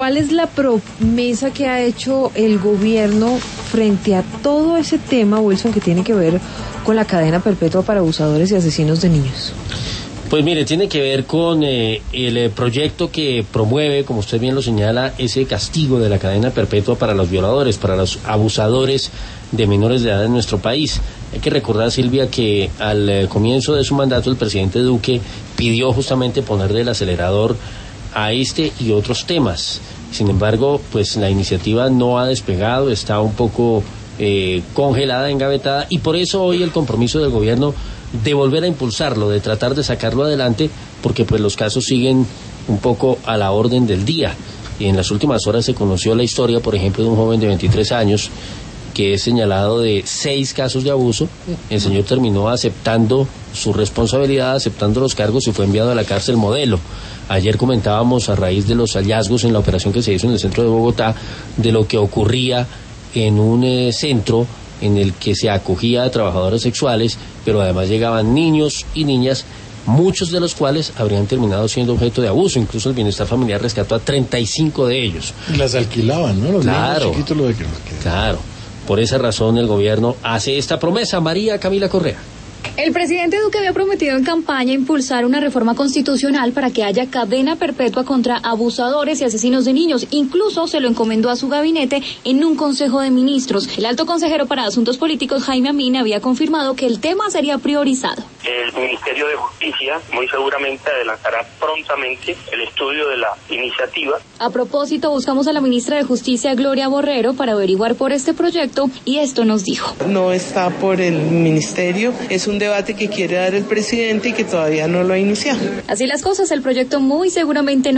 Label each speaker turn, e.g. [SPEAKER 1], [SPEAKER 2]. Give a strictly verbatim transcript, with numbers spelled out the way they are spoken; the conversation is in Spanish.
[SPEAKER 1] ¿Cuál es la promesa que ha hecho el gobierno frente a todo ese tema, Wilson, que tiene que ver con la cadena perpetua para abusadores y asesinos de niños?
[SPEAKER 2] Pues mire, tiene que ver con eh, el eh, proyecto que promueve, como usted bien lo señala, ese castigo de la cadena perpetua para los violadores, para los abusadores de menores de edad en nuestro país. Hay que recordar, Silvia, que al eh, comienzo de su mandato el presidente Duque pidió justamente poner del acelerador a este y otros temas. Sin embargo, pues la iniciativa no ha despegado, está un poco eh, congelada, engavetada, y por eso hoy el compromiso del gobierno de volver a impulsarlo, de tratar de sacarlo adelante, porque pues los casos siguen un poco a la orden del día. Y en las últimas horas se conoció la historia, por ejemplo, de un joven de veintitrés años que es señalado de seis casos de abuso. El señor terminó aceptando su responsabilidad, aceptando los cargos y fue enviado a la cárcel Modelo. Ayer comentábamos, a raíz de los hallazgos en la operación que se hizo en el centro de Bogotá, de lo que ocurría en un eh, centro en el que se acogía a trabajadores sexuales, pero además llegaban niños y niñas, muchos de los cuales habrían terminado siendo objeto de abuso. Incluso el Bienestar Familiar rescató a treinta y cinco de ellos.
[SPEAKER 3] Y las alquilaban, ¿no? Los
[SPEAKER 2] claro,
[SPEAKER 3] niños chiquitos, lo de que los que...
[SPEAKER 2] Claro. Por esa razón el gobierno hace esta promesa. María Camila Correa.
[SPEAKER 4] El presidente Duque había prometido en campaña impulsar una reforma constitucional para que haya cadena perpetua contra abusadores y asesinos de niños. Incluso se lo encomendó a su gabinete en un consejo de ministros. El alto consejero para Asuntos Políticos, Jaime Amín, había confirmado que el tema sería priorizado.
[SPEAKER 5] El Ministerio de Justicia muy seguramente adelantará prontamente el estudio de la iniciativa.
[SPEAKER 4] A propósito, buscamos a la ministra de Justicia, Gloria Borrero, para averiguar por este proyecto, y esto nos dijo.
[SPEAKER 6] No está por el ministerio, es un debate que quiere dar el presidente y que todavía no lo ha iniciado.
[SPEAKER 4] Así las cosas, el proyecto muy seguramente no